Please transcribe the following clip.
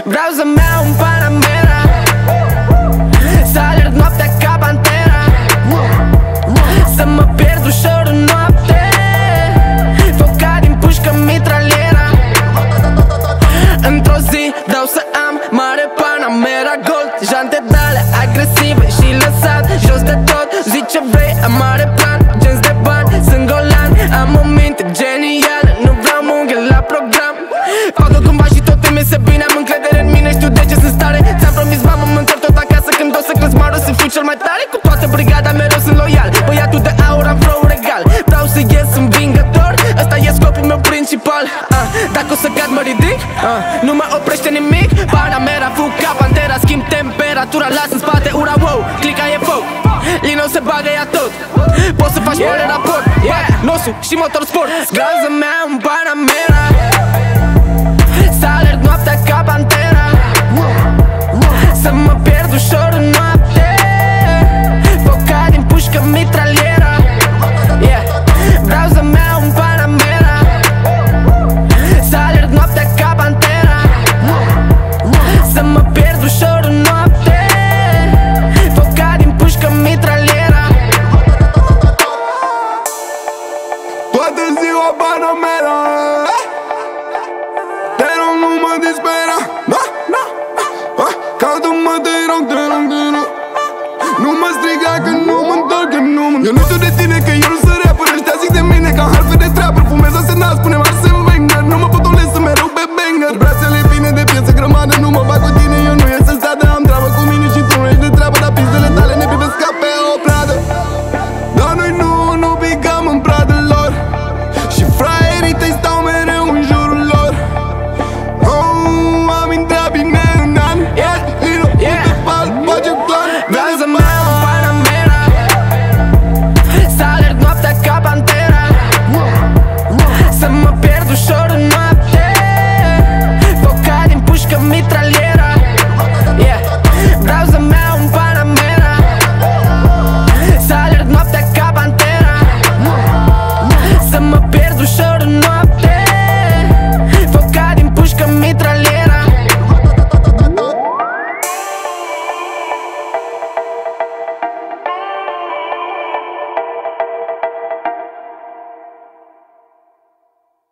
Vreau să-mi iau un Panamera, să alerg noaptea ca pantera, să mă pierd ușor în noapte, foca din pușcă mitraliera. Într-o zi vreau să am mare Panamera Gold, jante de-alea agresive și lăsat jos de tot. Zici ce vrei, am mare plan, genți de bani, sunt golan. Am o minte genială, nu vreau munghe la program. Fac-o cumva și tot îmi iese bine, am încredere în mine, știu de ce sunt stare. Ți-am promis mamă, mă întorc tot acasă când o să cresc mare, o să fiu cel mai tare. Cu toată brigada mereu sunt loial, băiatul de aur, am flow regal. Vreau să ies învingător, ăsta e scopul meu principal. Dacă o să cad mă ridic, nu mă oprește nimic. Panamera, fug ca pantera, schimb temperatura, las în spate ura, wow, clica e foc. Lino se bagă ea tot, poți să faci mare raport, nosul și motor sport. Vreau să-mi iau un Panamera, să alerg noaptea ca pantera, să mă pierd ușor în noapte, foca din pușcă mitraliera. Vreau să-mi iau un Panamera, să alerg noaptea ca pantera, să mă pierd ușor în noapte, foca din pușcă mitraliera. Toată ziua Panamera, te rog nu mă dispera, caută-mă te rog, nu mă striga că nu mă întorc, că nu mă. Eu nu știu de tine că eu nu sunt